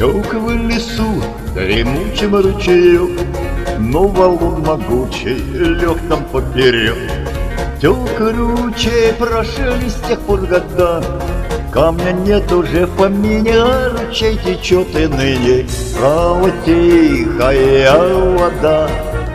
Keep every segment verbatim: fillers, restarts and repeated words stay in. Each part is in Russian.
Тек в лесу дремучим ручеек, но валун могучий лег там поперек. Тек ручей, прошли с тех пор года, камня нет уже в помине, а ручей течет и ныне. Право тихая вода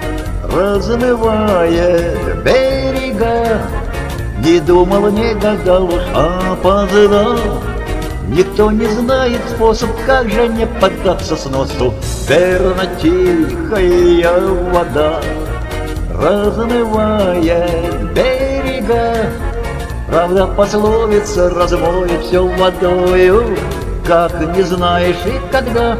размывает берега. Не думал, не гадал уж, а познал. Никто не знает способ, как же не поддаться сносу. Верно, тихая вода размывает берега. Правда, пословица размоет все водою, как не знаешь и когда.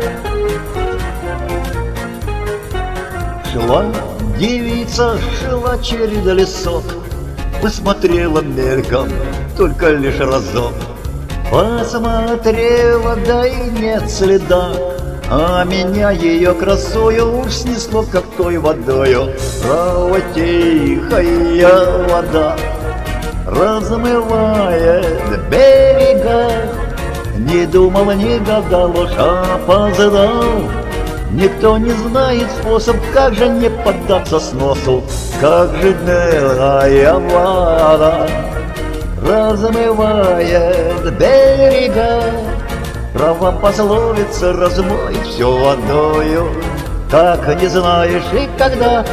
Шла девица, шла через лесок, посмотрела мельком только лишь разок. Посмотрела, да и нет следа, а меня ее красою уж снесло, как той водою. Право тихая вода размывает берега. Не думал, не гадал уж, а познал. Никто не знает способ, как же не поддаться сносу. Как же дневная вода размывает берега. Права пословица размоет все водою, как не знаешь и когда.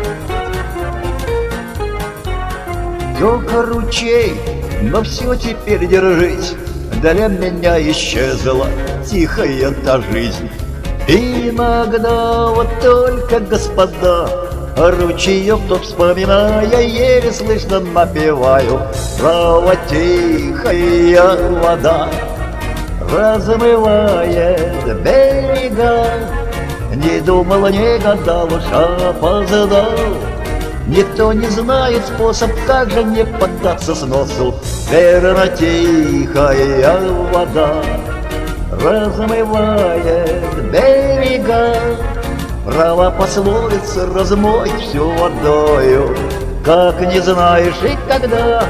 Тек ручей, но все теперь держись, для меня исчезла тихая та жизнь. Иногда вот только, господа, ручеек тот вспоминая, еле слышно напеваю. Право тихая вода размывает берега. Не думал, не гадал уж, а познал. Никто не знает способ, как же не поддаться сносу. Верно, тихая вода размывает берега. Права пословица размоет всю водою, как не знаешь и когда.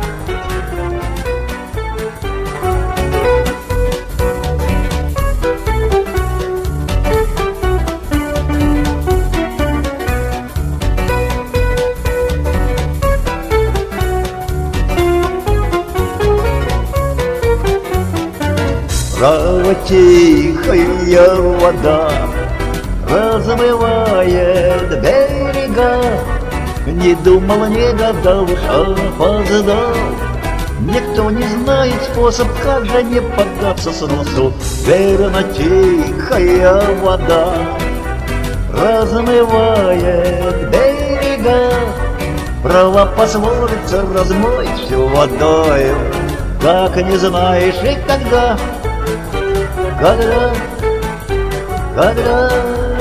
Право тихая вода размывает берега. Не думал, не гадал, а познал. Никто не знает способ, как же не поддаться сносу. Верно, тихая вода размывает берега. Права пословица размоет всю водою, как не знаешь и когда. Когда, когда